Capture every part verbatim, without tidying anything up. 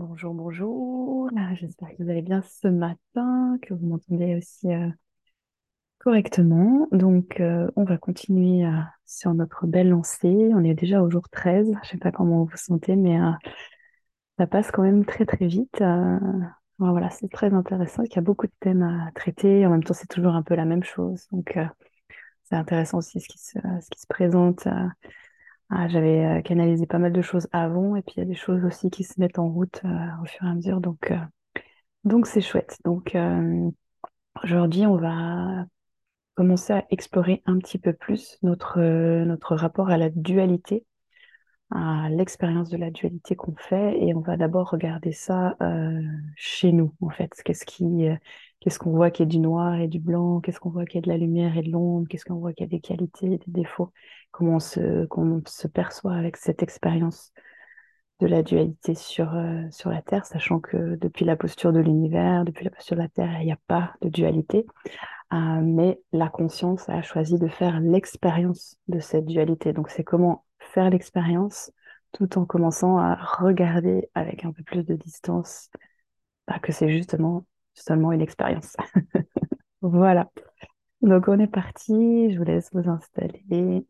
Bonjour, bonjour. Ah, j'espère que vous allez bien ce matin, que vous m'entendez aussi euh, correctement. Donc, euh, on va continuer euh, sur notre belle lancée. On est déjà au jour treize. Je ne sais pas comment vous vous sentez, mais euh, ça passe quand même très, très vite. Euh, voilà, c'est très intéressant. Il y a beaucoup de thèmes à traiter. En même temps, c'est toujours un peu la même chose. Donc, euh, c'est intéressant aussi ce qui se, ce qui se présente. euh. Ah, j'avais euh, canalisé pas mal de choses avant, et puis il y a des choses aussi qui se mettent en route euh, au fur et à mesure. Donc, euh, Donc c'est chouette. Donc euh, aujourd'hui, on va commencer à explorer un petit peu plus notre, euh, notre rapport à la dualité, à l'expérience de la dualité qu'on fait. Et on va d'abord regarder ça euh, chez nous, en fait. Qu'est-ce qui, euh, qu'est-ce qu'on voit qui est du noir et du blanc? Qu'est-ce qu'on voit qui est de la lumière et de l'ombre? Qu'est-ce qu'on voit qui a des qualités, des défauts? Comment on se, comment on se perçoit avec cette expérience de la dualité sur, euh, sur la Terre, sachant que depuis la posture de l'univers, depuis la posture de la Terre, il n'y a pas de dualité. Euh, mais la conscience a choisi de faire l'expérience de cette dualité. Donc c'est comment faire l'expérience tout en commençant à regarder avec un peu plus de distance bah, que c'est justement seulement une expérience. Voilà. Donc on est parti. Je vous laisse vous installer,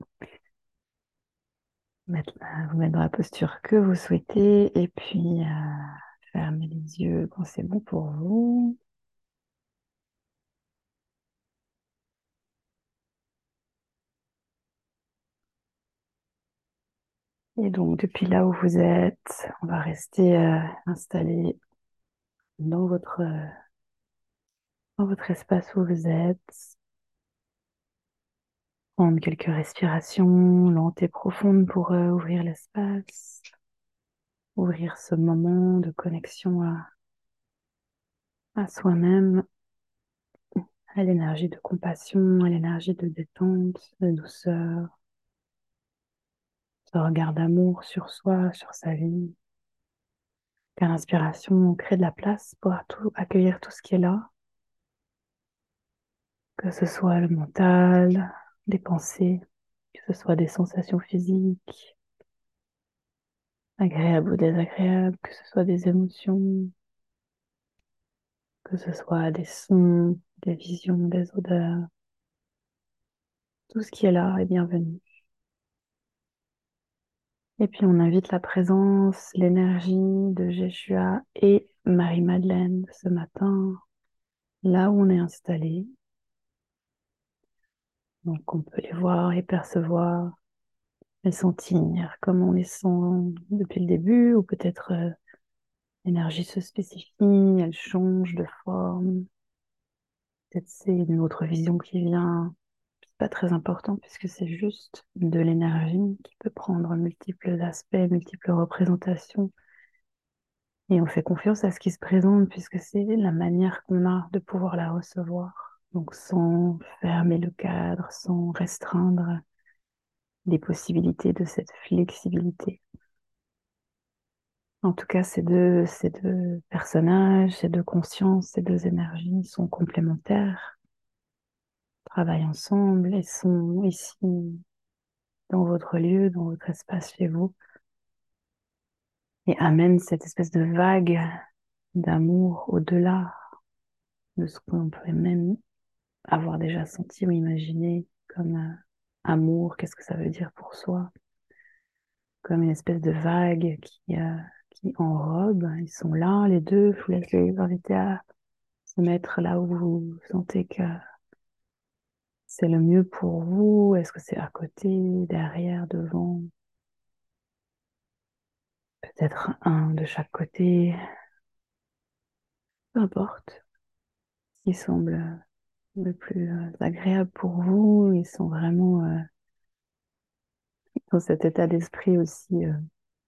mettre, euh, vous mettre dans la posture que vous souhaitez et puis euh, fermez les yeux quand c'est bon pour vous. Et donc, depuis là où vous êtes, on va rester euh, installé dans votre, euh, dans votre espace où vous êtes. Prendre quelques respirations lentes et profondes pour euh, ouvrir l'espace, ouvrir ce moment de connexion à, à soi-même, à l'énergie de compassion, à l'énergie de détente, de douceur, ce regard d'amour sur soi, sur sa vie. Qu'à l'inspiration, on crée de la place pour tout, accueillir tout ce qui est là, que ce soit le mental, des pensées, que ce soit des sensations physiques, agréables ou désagréables, que ce soit des émotions, que ce soit des sons, des visions, des odeurs. Tout ce qui est là est bienvenu. Et puis on invite la présence, l'énergie de Jeshua et Marie-Madeleine ce matin, là où on est installé. Donc on peut les voir, les percevoir, les sentir comme on les sent depuis le début, ou peut-être euh, l'énergie se spécifie, elle change de forme. Peut-être c'est une autre vision qui vient. C'est pas très important puisque c'est juste de l'énergie qui peut prendre multiples aspects, multiples représentations. Et on fait confiance à ce qui se présente puisque c'est la manière qu'on a de pouvoir la recevoir. Donc sans fermer le cadre, sans restreindre les possibilités de cette flexibilité. En tout cas, ces deux, ces deux personnages, ces deux consciences, ces deux énergies sont complémentaires, travaillent ensemble et sont ici dans votre lieu, dans votre espace chez vous, et amènent cette espèce de vague d'amour au-delà de ce qu'on peut même avoir déjà senti ou imaginé comme euh, amour, qu'est-ce que ça veut dire pour soi, comme une espèce de vague qui, euh, qui enrobe. Ils sont là, les deux, je vous laisse les inviter à se mettre là où vous sentez que c'est le mieux pour vous. Est-ce que c'est à côté, derrière, devant? Peut-être un de chaque côté, peu importe. Ce qui semble le plus euh, agréable pour vous. Ils sont vraiment euh, dans cet état d'esprit aussi, euh,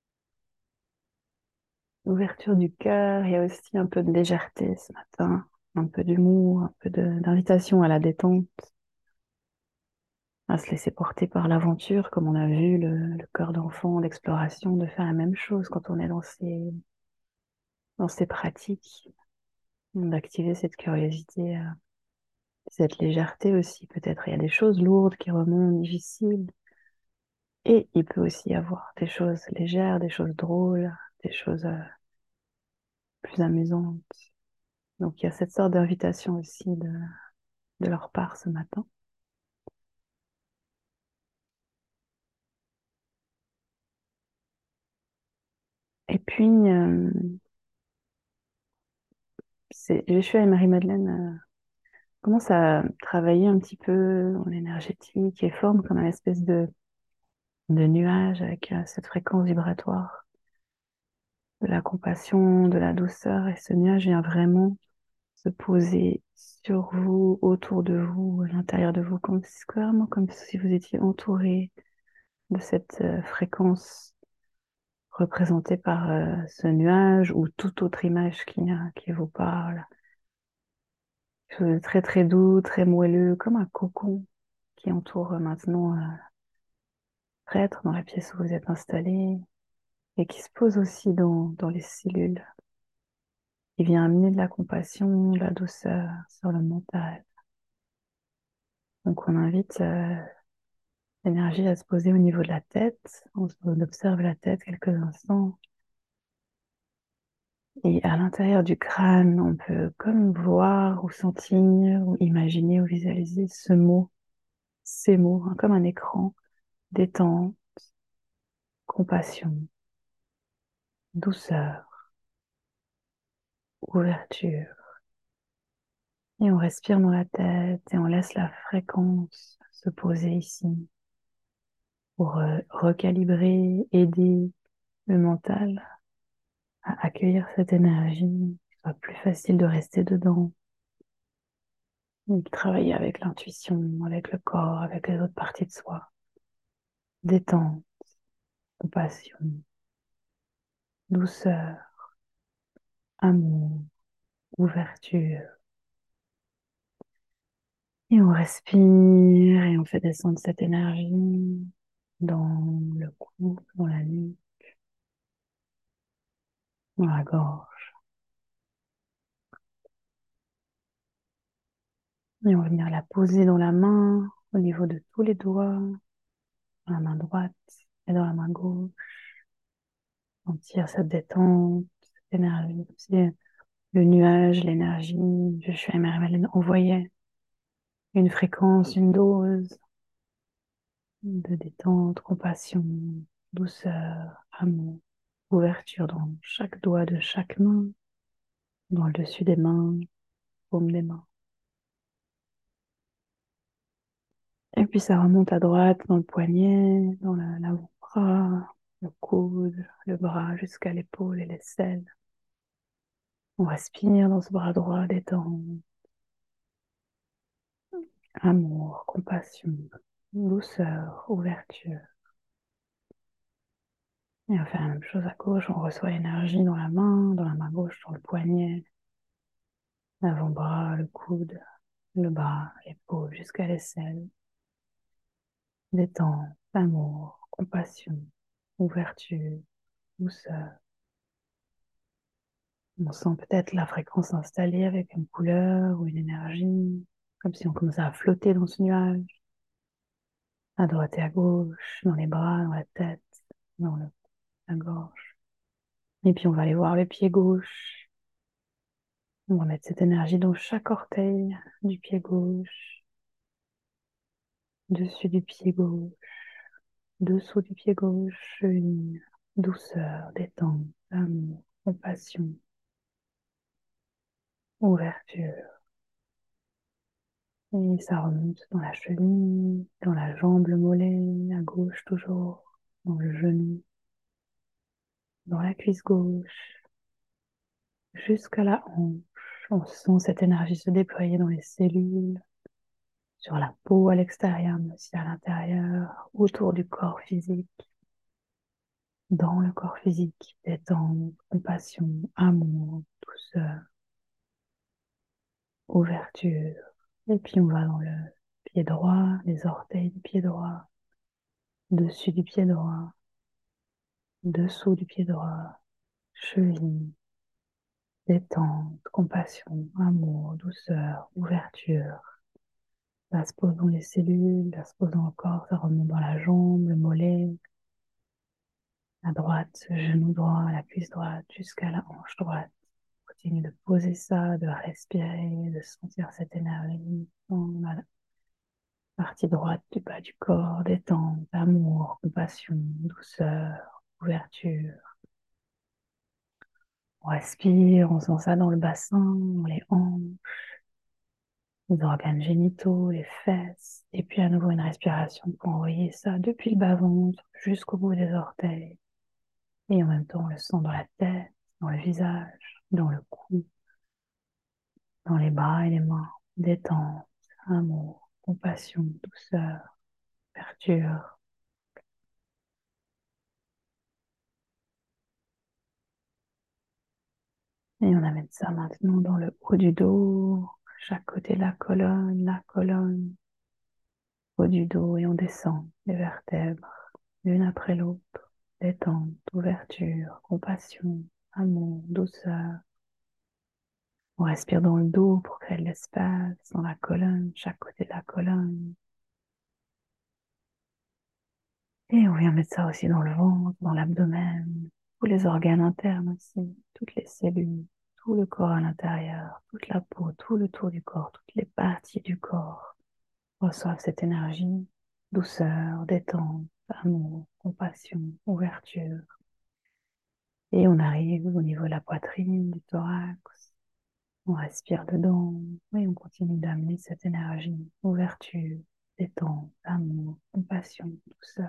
ouverture du cœur. Il y a aussi un peu de légèreté ce matin, un peu d'humour, un peu de- d'invitation à la détente, à se laisser porter par l'aventure, comme on a vu le, le cœur d'enfant, l'exploration, de faire la même chose quand on est dans ces, dans ces pratiques, d'activer cette curiosité, euh, cette légèreté aussi. Peut-être il y a des choses lourdes qui remontent, difficiles, et il peut aussi y avoir des choses légères, des choses drôles, des choses euh, plus amusante. Donc il y a cette sorte d'invitation aussi de, de leur part ce matin. Et puis, euh, c'est, Joshua et Marie-Madeleine euh, commencent à travailler un petit peu dans l'énergétique et forment comme une espèce de, de nuage avec euh, cette fréquence vibratoire de la compassion, de la douceur. Et ce nuage vient vraiment se poser sur vous, autour de vous, à l'intérieur de vous, comme, si- vraiment comme si vous étiez entouré de cette euh, fréquence représentée par euh, ce nuage ou toute autre image qui, euh, qui vous parle. Quelque chose de très très doux, très moelleux, comme un cocon qui entoure euh, maintenant euh, prêtre dans la pièce où vous êtes installé et qui se pose aussi dans, dans les cellules. Il vient amener de la compassion, de la douceur sur le mental. Donc on invite euh, l'énergie à se poser au niveau de la tête. On, on observe la tête quelques instants. Et à l'intérieur du crâne, on peut comme voir ou sentir ou imaginer ou visualiser ce mot, ces mots, hein, comme un écran, détente, compassion, douceur, ouverture. Et on respire dans la tête et on laisse la fréquence se poser ici pour euh, recalibrer, aider le mental à accueillir cette énergie. Ce soit plus facile de rester dedans, de travailler avec l'intuition, avec le corps, avec les autres parties de soi. Détente, compassion, douceur, amour, ouverture. Et on respire et on fait descendre cette énergie dans le cou, dans la nuque, dans la gorge. Et on va venir la poser dans la main, au niveau de tous les doigts, dans la main droite et dans la main gauche. Sentir cette détente, cette énergie. C'est le nuage, l'énergie. Je suis à Marie-Madeleine envoyait une fréquence, une dose de détente, compassion, douceur, amour, ouverture dans chaque doigt de chaque main, dans le dessus des mains, paume des mains. Et puis ça remonte à droite dans le poignet, dans la- l'avant-bras, le coude, le bras jusqu'à l'épaule et l'aisselle. On respire dans ce bras droit, détente, amour, compassion, douceur, ouverture. Et on fait la même chose à gauche, on reçoit l'énergie dans la main, dans la main gauche, sur le poignet, l'avant-bras, le coude, le bras, l'épaule, jusqu'à l'aisselle. Détente, amour, compassion, ouverture, douceur. On sent peut-être la fréquence installée avec une couleur ou une énergie, comme si on commençait à flotter dans ce nuage, à droite et à gauche, dans les bras, dans la tête, dans le, la gorge. Et puis on va aller voir le pied gauche. On va mettre cette énergie dans chaque orteil du pied gauche, dessus du pied gauche, dessous du pied gauche, une douceur, détente, amour, compassion, ouverture. Et ça remonte dans la cheville, dans la jambe, le mollet, à gauche toujours, dans le genou, dans la cuisse gauche, jusqu'à la hanche. On sent cette énergie se déployer dans les cellules, sur la peau à l'extérieur, mais aussi à l'intérieur, autour du corps physique, dans le corps physique, détente, compassion, amour, douceur, ouverture. Et puis on va dans le pied droit, les orteils du pied droit, dessus du pied droit, dessous du pied droit, cheville, détente, compassion, amour, douceur, ouverture. Ça se pose dans les cellules, ça se pose dans le corps, ça remonte dans la jambe, le mollet, à droite, genou droit, la cuisse droite, jusqu'à la hanche droite. continue de poser ça, de respirer, de sentir cette énergie dans la partie droite du bas du corps, détente, amour, compassion, douceur, ouverture. On respire, on sent ça dans le bassin, dans les hanches, les organes génitaux, les fesses, et puis à nouveau une respiration pour envoyer ça depuis le bas-ventre jusqu'au bout des orteils. Et en même temps, on le sent dans la tête, dans le visage, dans le cou, dans les bras et les mains. Détente, amour, compassion, douceur, ouverture. Et on amène ça maintenant dans le haut du dos, chaque côté de la colonne, la colonne, haut du dos, et on descend les vertèbres, l'une après l'autre. Détente, ouverture, compassion, amour, douceur. On respire dans le dos pour créer de l'espace, dans la colonne, chaque côté de la colonne. Et on vient mettre ça aussi dans le ventre, dans l'abdomen, tous les organes internes aussi, toutes les cellules, tout le corps à l'intérieur, toute la peau, tout le tour du corps, toutes les parties du corps reçoivent cette énergie, douceur, détente, amour, compassion, ouverture. Et on arrive au niveau de la poitrine, du thorax. On respire dedans et on continue d'amener cette énergie, ouverture, détente, amour, compassion, douceur.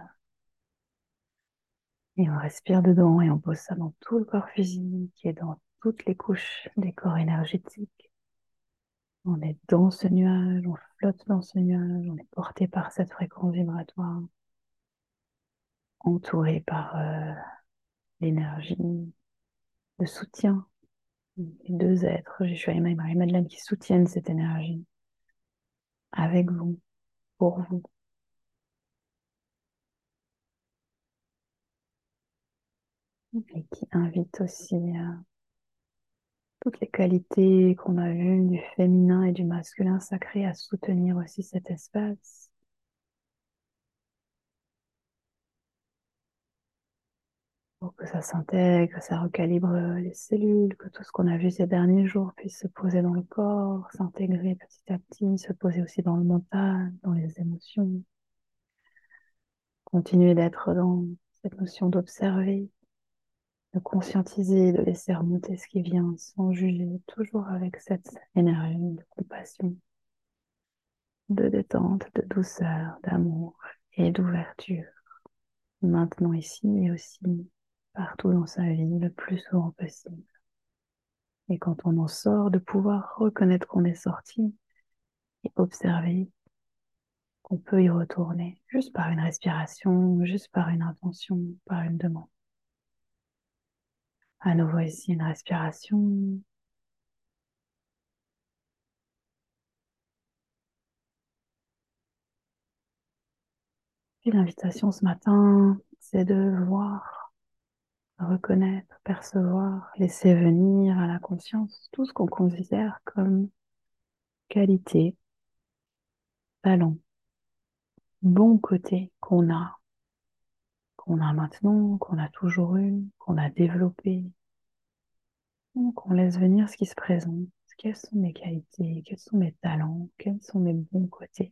Et on respire dedans et on pose ça dans tout le corps physique et dans toutes les couches des corps énergétiques. On est dans ce nuage, on flotte dans ce nuage, on est porté par cette fréquence vibratoire, entouré par euh, l'énergie de soutien. Les deux êtres, Jésus et Marie-Madeleine, qui soutiennent cette énergie avec vous, pour vous. Et qui invitent aussi euh, toutes les qualités qu'on a vues du féminin et du masculin sacré à soutenir aussi cet espace. Pour que ça s'intègre, que ça recalibre les cellules, que tout ce qu'on a vu ces derniers jours puisse se poser dans le corps, s'intégrer petit à petit, se poser aussi dans le mental, dans les émotions. Continuer d'être dans cette notion d'observer, de conscientiser, de laisser remonter ce qui vient sans juger, toujours avec cette énergie de compassion, de détente, de douceur, d'amour et d'ouverture. Maintenant ici et aussi partout dans sa vie, le plus souvent possible. Et quand on en sort, de pouvoir reconnaître qu'on est sorti et observer qu'on peut y retourner, juste par une respiration, juste par une intention, par une demande. À nouveau ici, une respiration. Puis l'invitation ce matin, c'est de voir, reconnaître, percevoir, laisser venir à la conscience tout ce qu'on considère comme qualité, talent, bon côté qu'on a, qu'on a maintenant, qu'on a toujours eu, qu'on a développé. Donc on laisse venir ce qui se présente. Quelles sont mes qualités, quels sont mes talents, quels sont mes bons côtés.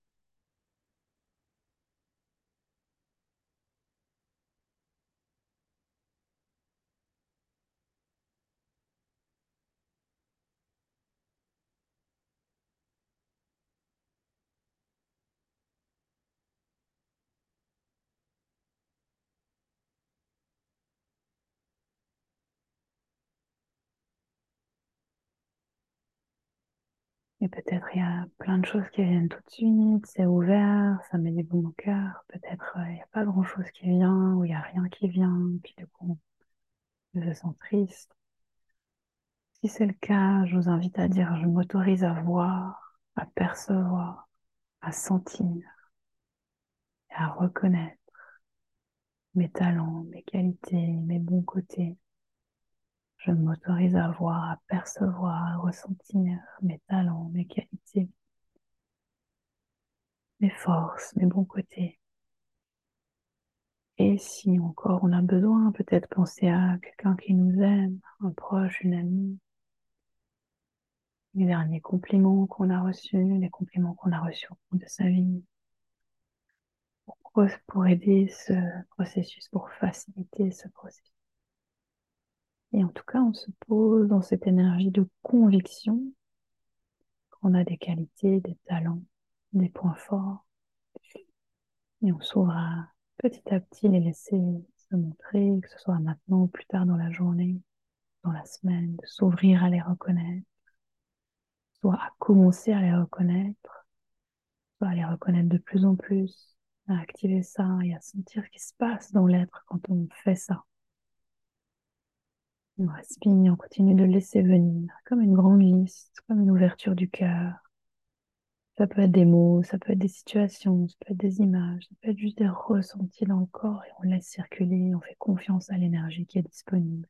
Et peut-être il y a plein de choses qui viennent tout de suite, c'est ouvert, ça met du baume au cœur. Peut-être euh, il n'y a pas grand-chose qui vient, ou il n'y a rien qui vient, puis du coup, je me sens triste. Si c'est le cas, je vous invite à dire, je m'autorise à voir, à percevoir, à sentir, et à reconnaître mes talents, mes qualités, mes bons côtés. Je m'autorise à voir, à percevoir, à ressentir mes talents, mes qualités, mes forces, mes bons côtés. Et si encore on a besoin, peut-être penser à quelqu'un qui nous aime, un proche, une amie, les derniers compliments qu'on a reçus, les compliments qu'on a reçus au cours de sa vie, pour, pour aider ce processus, pour faciliter ce processus. Et en tout cas, on se pose dans cette énergie de conviction qu'on a des qualités, des talents, des points forts, et on s'ouvre à petit à petit les laisser se montrer, que ce soit maintenant ou plus tard dans la journée, dans la semaine, de s'ouvrir à les reconnaître, soit à commencer à les reconnaître, soit à les reconnaître de plus en plus, à activer ça et à sentir ce qui se passe dans l'être quand on fait ça. On respire, on continue de laisser venir, comme une grande liste, comme une ouverture du cœur. Ça peut être des mots, ça peut être des situations, ça peut être des images, ça peut être juste des ressentis dans le corps et on laisse circuler, on fait confiance à l'énergie qui est disponible.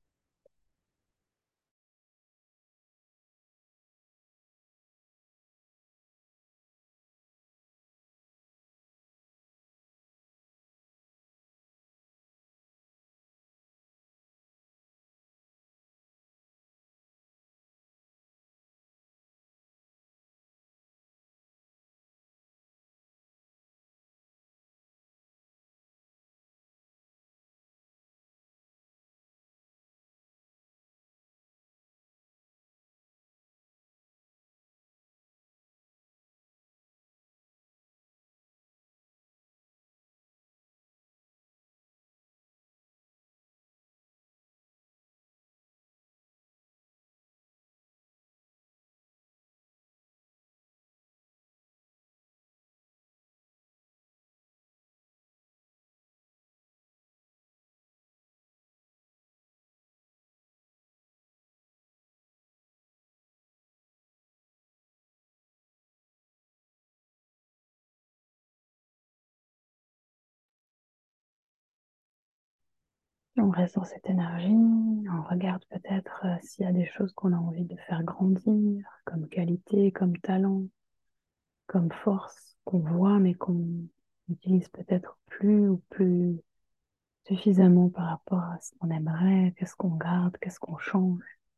On reste dans cette énergie, on regarde peut-être euh, s'il y a des choses qu'on a envie de faire grandir, comme qualité, comme talent, comme force, qu'on voit mais qu'on utilise peut-être plus ou plus suffisamment par rapport à ce qu'on aimerait, qu'est-ce qu'on garde, qu'est-ce qu'on change.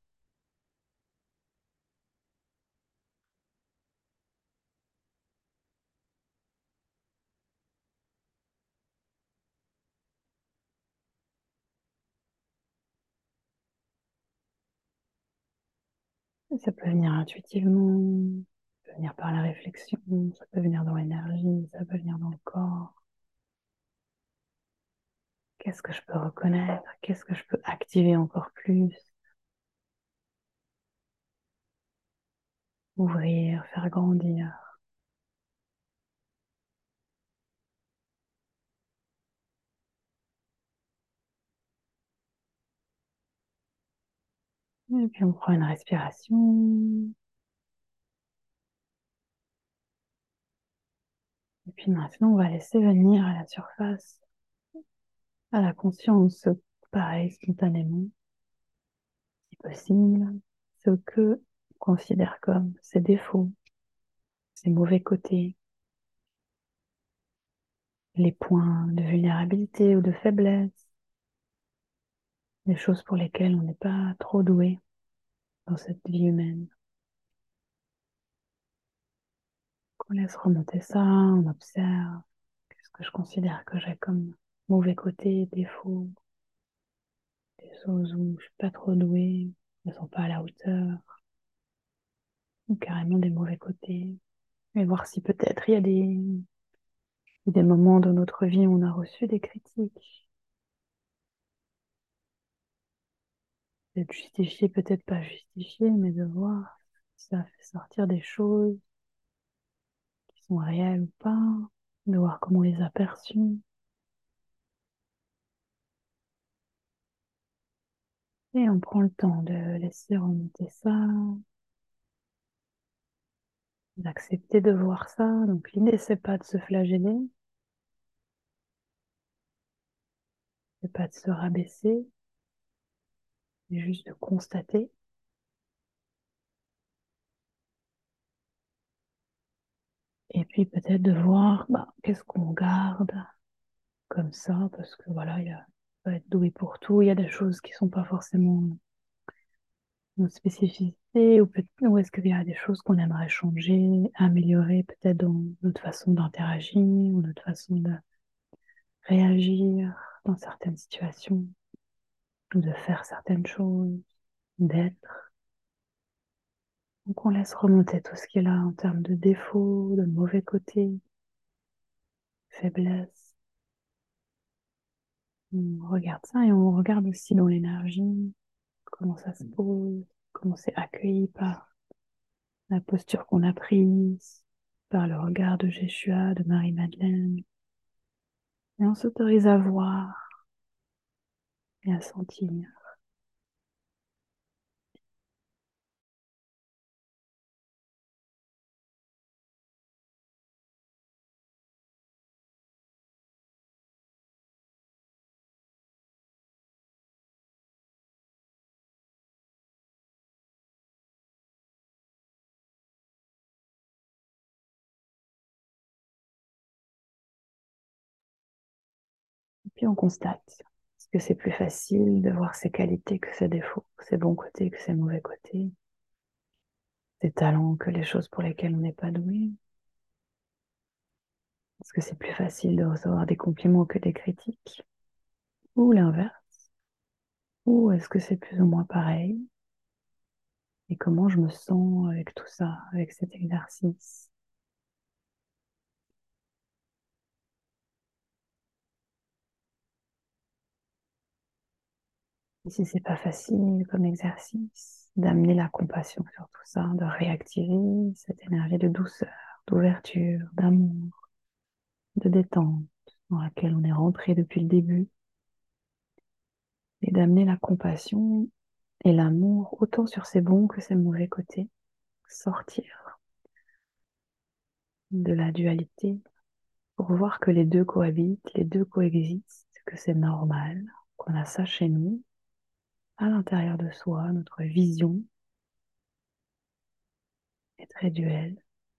Et ça peut venir intuitivement, ça peut venir par la réflexion, ça peut venir dans l'énergie, ça peut venir dans le corps. Qu'est-ce que je peux reconnaître? Qu'est-ce que je peux activer encore plus? Ouvrir, faire grandir. Et puis on prend une respiration. Et puis maintenant, on va laisser venir à la surface, à la conscience, pareil, spontanément, si possible, ce que on considère comme ses défauts, ses mauvais côtés, les points de vulnérabilité ou de faiblesse, les choses pour lesquelles on n'est pas trop doué dans cette vie humaine. On laisse remonter ça, on observe. Qu'est-ce que je considère que j'ai comme mauvais côté, défaut, des choses où je suis pas trop douée, ne sont pas à la hauteur, ou carrément des mauvais côtés. Et voir si peut-être il y a des, des moments dans notre vie où on a reçu des critiques. Peut-être justifié, peut-être pas justifié, mais de voir si ça fait sortir des choses qui sont réelles ou pas, de voir comment on les a perçues. Et on prend le temps de laisser remonter ça, d'accepter de voir ça. Donc l'idée, c'est pas de se flageller, c'est pas de se rabaisser, c'est juste de constater. Et puis peut-être de voir bah, qu'est-ce qu'on garde comme ça, parce que voilà, il y a, on peut être doué pour tout. Il y a des choses qui sont pas forcément notre spécificité passé ou, peut- ou est-ce qu'il y a des choses qu'on aimerait changer, améliorer peut-être dans notre façon d'interagir ou notre façon de réagir dans certaines situations ou de faire certaines choses, d'être. Donc on laisse remonter tout ce qui est là en termes de défauts, de mauvais côtés, faiblesses. On regarde ça et on regarde aussi dans l'énergie, comment ça se pose, comment c'est accueilli par la posture qu'on a prise, par le regard de Jéshua, de Marie-Madeleine. Et on s'autorise à voir et à sentir. Et puis on constate. Est-ce que c'est plus facile de voir ses qualités que ses défauts, ses bons côtés que ses mauvais côtés, ses talents que les choses pour lesquelles on n'est pas doué? Est-ce que c'est plus facile de recevoir des compliments que des critiques? Ou l'inverse? Ou est-ce que c'est plus ou moins pareil? Et comment je me sens avec tout ça, avec cet exercice? Et si c'est pas facile comme exercice, d'amener la compassion sur tout ça, de réactiver cette énergie de douceur, d'ouverture, d'amour, de détente dans laquelle on est rentré depuis le début, et d'amener la compassion et l'amour autant sur ses bons que ses mauvais côtés, sortir de la dualité pour voir que les deux cohabitent, les deux coexistent, que c'est normal, qu'on a ça chez nous, à l'intérieur de soi, notre vision est très duelle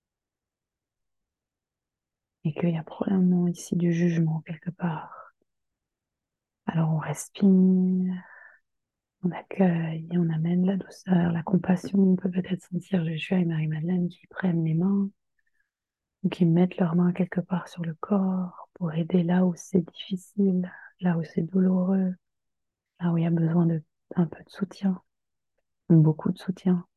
et qu'il y a probablement ici du jugement quelque part. Alors on respire, on accueille, on amène la douceur, la compassion. On peut peut-être sentir Joshua et Marie-Madeleine qui prennent les mains ou qui mettent leurs mains quelque part sur le corps pour aider là où c'est difficile, là où c'est douloureux, là où il y a besoin de un peu de soutien, beaucoup de soutien.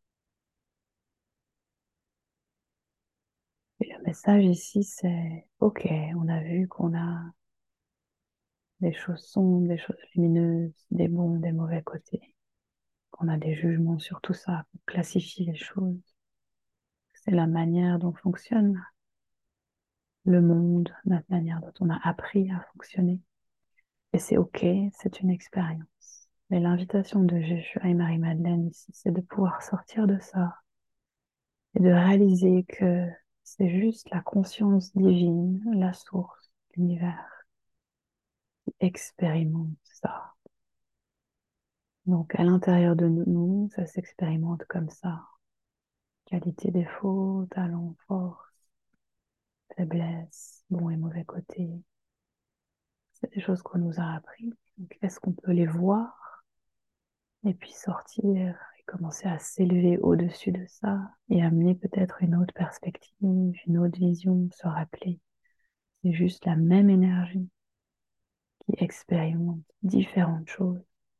Et le message ici, c'est OK, on a vu qu'on a des choses sombres, des choses lumineuses, des bons, des mauvais côtés, qu'on a des jugements sur tout ça, qu'on classifie les choses. C'est la manière dont fonctionne le monde, notre manière dont on a appris à fonctionner. Et c'est OK, c'est une expérience. Mais l'invitation de Jésus et Marie-Madeleine ici, c'est de pouvoir sortir de ça et de réaliser que c'est juste la conscience divine, la source, l'univers, qui expérimente ça. Donc à l'intérieur de nous, ça s'expérimente comme ça. Qualité, défaut, talent, force, faiblesse, bon et mauvais côté. C'est des choses qu'on nous a appris. Donc est-ce qu'on peut les voir et puis sortir et commencer à s'élever au-dessus de ça et amener peut-être une autre perspective, une autre vision, se rappeler. C'est juste la même énergie qui expérimente différentes choses,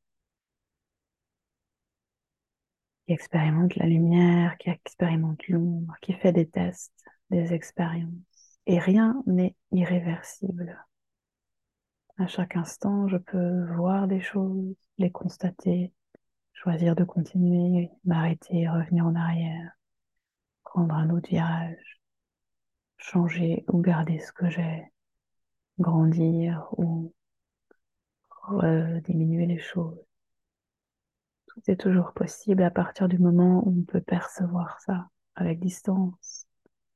qui expérimente la lumière, qui expérimente l'ombre, qui fait des tests, des expériences. Et rien n'est irréversible. À chaque instant, je peux voir des choses, les constater, choisir de continuer, m'arrêter, revenir en arrière, prendre un autre virage, changer ou garder ce que j'ai, grandir ou diminuer les choses. Tout est toujours possible à partir du moment où on peut percevoir ça avec distance.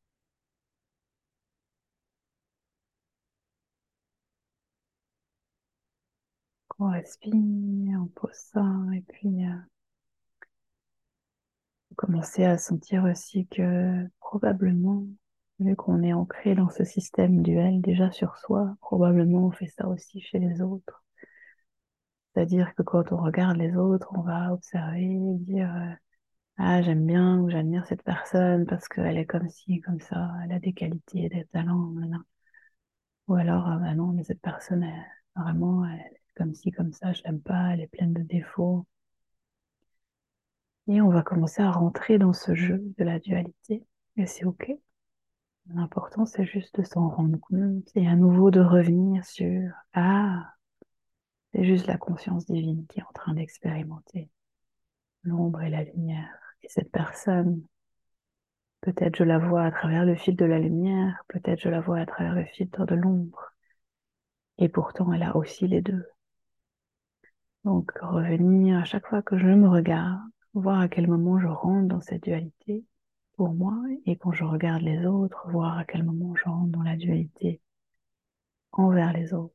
On respire, on pose ça et puis euh, commencer à sentir aussi que probablement, vu qu'on est ancré dans ce système duel déjà sur soi, probablement on fait ça aussi chez les autres. C'est-à-dire que quand on regarde les autres, on va observer, dire euh, Ah, j'aime bien ou j'admire cette personne parce qu'elle est comme ci, comme ça, elle a des qualités, des talents, nanana. Ou alors, ah bah non, mais cette personne, elle, vraiment, elle est comme ci, comme ça, je l'aime pas, elle est pleine de défauts. Et on va commencer à rentrer dans ce jeu de la dualité. Et c'est OK. L'important, c'est juste de s'en rendre compte et à nouveau de revenir sur, ah, c'est juste la conscience divine qui est en train d'expérimenter l'ombre et la lumière. Et cette personne, peut-être je la vois à travers le fil de la lumière, peut-être je la vois à travers le filtre de l'ombre. Et pourtant, elle a aussi les deux. Donc, revenir à chaque fois que je me regarde, voir à quel moment je rentre dans cette dualité pour moi, et quand je regarde les autres, voir à quel moment je rentre dans la dualité envers les autres,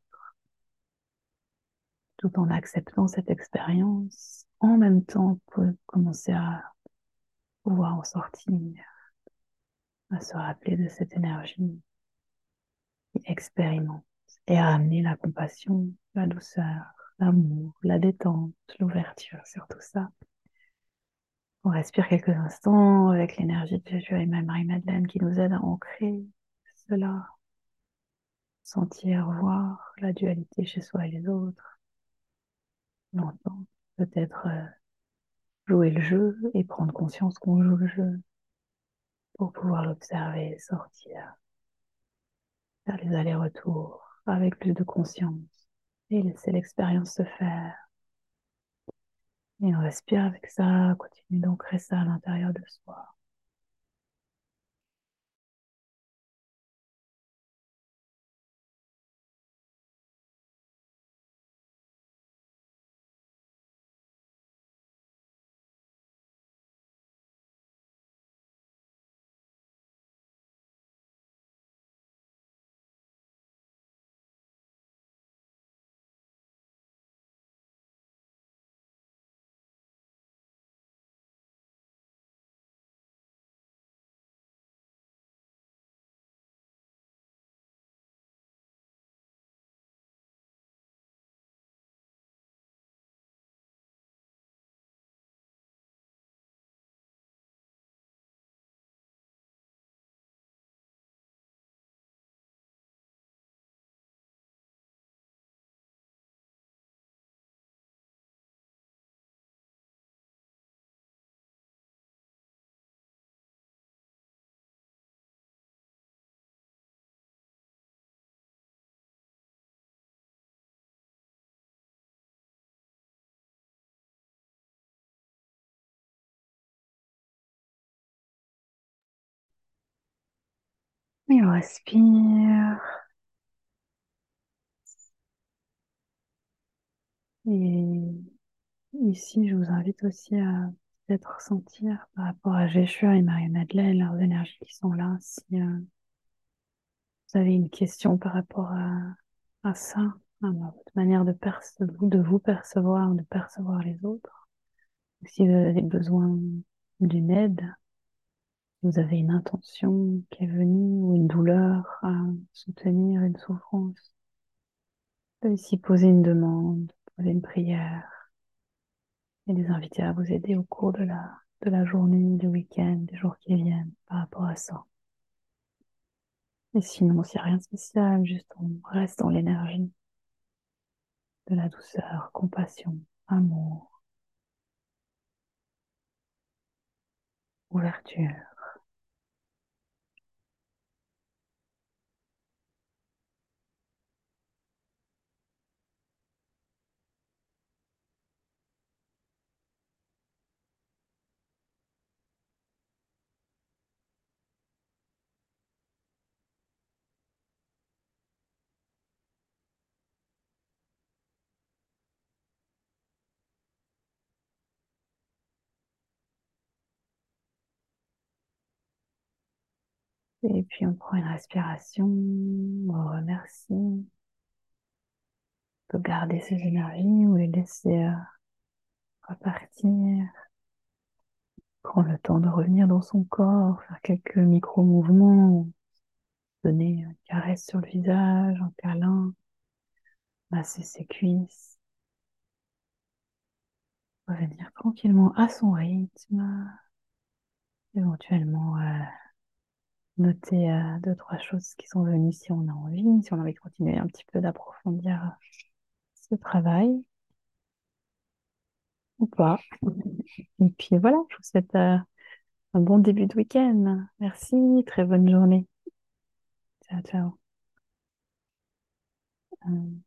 tout en acceptant cette expérience, en même temps pour commencer à pouvoir en sortir, à se rappeler de cette énergie qui expérimente et à amener la compassion, la douceur, l'amour, la détente, l'ouverture sur tout ça. On respire quelques instants avec l'énergie de Jésus et Marie-Madeleine qui nous aide à ancrer cela, sentir, voir la dualité chez soi et les autres, l'entendre, peut-être euh, jouer le jeu et prendre conscience qu'on joue le jeu pour pouvoir l'observer, sortir, faire les allers-retours avec plus de conscience et laisser l'expérience se faire. Et on respire avec ça, continue d'ancrer ça à l'intérieur de soi. Et on respire. Et ici, je vous invite aussi à peut-être ressentir par rapport à Jésus et Marie-Madeleine, leurs énergies qui sont là. Si euh, vous avez une question par rapport à, à ça, à votre manière de, perce de vous percevoir, de percevoir les autres, ou si vous avez besoin d'une aide, vous avez une intention qui est venue ou une douleur à soutenir, une souffrance, vous pouvez ici poser une demande, poser une prière et les inviter à vous aider au cours de la, de la journée, du week-end, des jours qui viennent par rapport à ça. Et sinon, s'il n'y a rien de spécial, juste on reste dans l'énergie de la douceur, compassion, amour, ouverture. Et puis on prend une respiration, on remercie, on peut garder ces énergies ou les laisser euh, repartir. Prendre le temps de revenir dans son corps, faire quelques micro-mouvements, donner une caresse sur le visage, un câlin, masser ses cuisses, revenir tranquillement à son rythme, éventuellement euh, noter euh, deux, trois choses qui sont venues si on a envie, si on a envie de continuer un petit peu d'approfondir ce travail ou pas. Et puis voilà, je vous souhaite euh, un bon début de week-end. Merci, très bonne journée. Ciao, ciao. Euh,